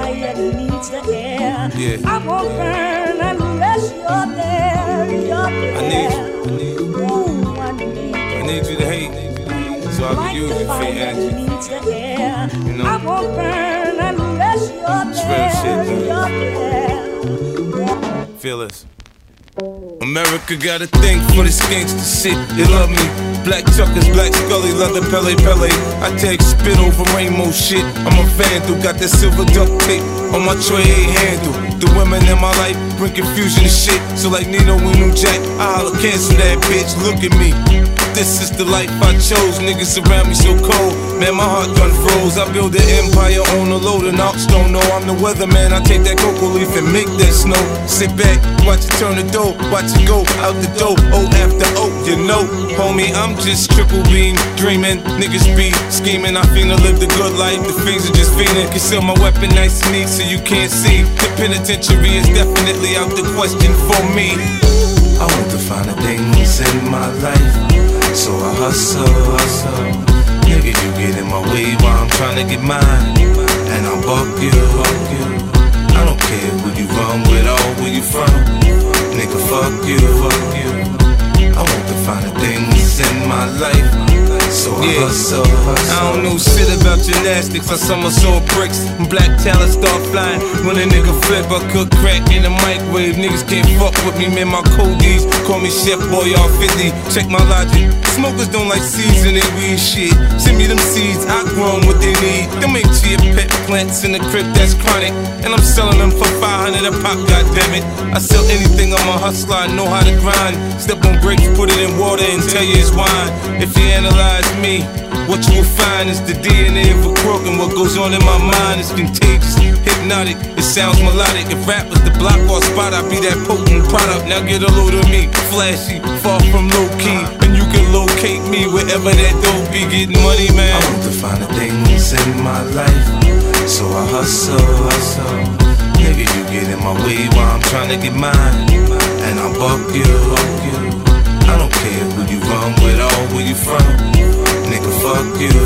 fire needs the air. Yeah. I won't burn unless you're there. You're there. I need you. Ooh, I need you to hate, so I can use your fake energy. Needs the air. You know? I won't burn unless you're It's real shit, there. You're there. Feel this. America got a thing for this gangsta shit. They love me. Black Chuckers, Black Scully, leather Pele Pele. I take spit over rainbow shit. I'm a vandal, got that silver duct tape on my tray handle. The women in my life bring confusion and shit. So like Nino and New Jack, I'll cancel that bitch. Look at me. This is the life I chose. Niggas around me so cold. Man, my heart done froze. I build an empire on a load of knocks. Don't know I'm the weatherman. I take that cocoa leaf and make that snow. Sit back, watch it turn the dough. Watch it go out the door. O after O, you know. Homie, I'm just triple beam dreaming. Niggas be scheming. I finna live the good life. The fiends are just fiending. Conceal my weapon nice and neat so you can't see. The penitentiary is definitely out the question for me. I want to find the things in my life, so I hustle. Nigga, you get in my way while I'm trying to get mine, and I'll buck you. I don't care who you run with or where you from. Nigga, fuck you. I want to find the things in my life, so I hustle. I don't know shit about gymnastics. I somersault bricks and black talent start flying. When a nigga flip, I cook crack in the microwave. Niggas can't fuck with me, man. My codies call me Chef Boy R50. Check my logic. Smokers don't like seeds in their weed shit. Send me them seeds, I grow them what they need. Them ain't chia pet plants in the crib that's chronic, and I'm selling them for 500 a pop. Goddammit, I sell anything. I'm a hustler. I know how to grind. Step on brakes, put it in water and tell you it's wine. If you analyze me, what you will find is the DNA of a crook, and what goes on in my mind is contagious, hypnotic, it sounds melodic. If rap was the block or spot, I'd be that potent product. Now get a load of me, flashy, far from low key, and you can locate me wherever that dope be. Getting money, man. I want to find the things in my life, so I hustle. Nigga, you get in my way while I'm trying to get mine, and I'll buck you. I don't care who you run with or where you from. Nigga, fuck you.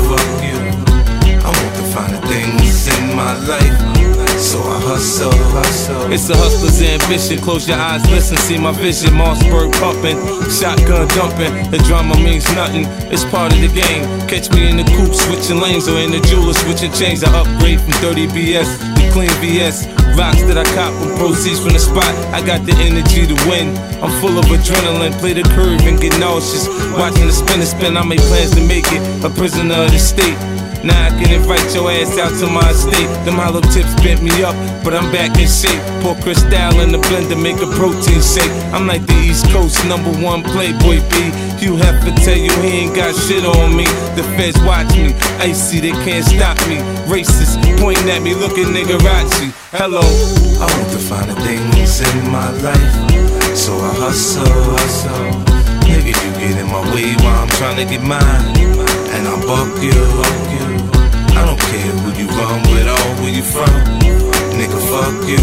I want to find the things in my life, so I hustle. It's a hustler's ambition. Close your eyes, listen, see my vision. Mossberg pumping, shotgun dumping. The drama means nothing, it's part of the game. Catch me in the coupe switching lanes, or in the jeweler switching chains. I upgrade from dirty BS to clean VS. Rocks that I cop with proceeds from the spot. I got the energy to win. I'm full of adrenaline. Play the curve and get nauseous. Watching the spin, I make plans to make it a prisoner of the state. Now I can invite your ass out to my estate. Them hollow tips bent me up, but I'm back in shape. Pour Cristal in the blender, make a protein shake. I'm like the East Coast #1 Playboy B. Hugh Hefner tell you he ain't got shit on me. The feds watch me, icy, they can't stop me. Racist, pointing at me, looking niggerazzi. Hello, I want to find the things in my life, so I hustle. Nigga, you get in my way while I'm trying to get mine, and I'll buck you. I don't care who you run with or where you from. Nigga, fuck you.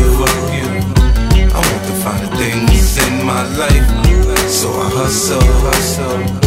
I want to find the things in my life, so I hustle.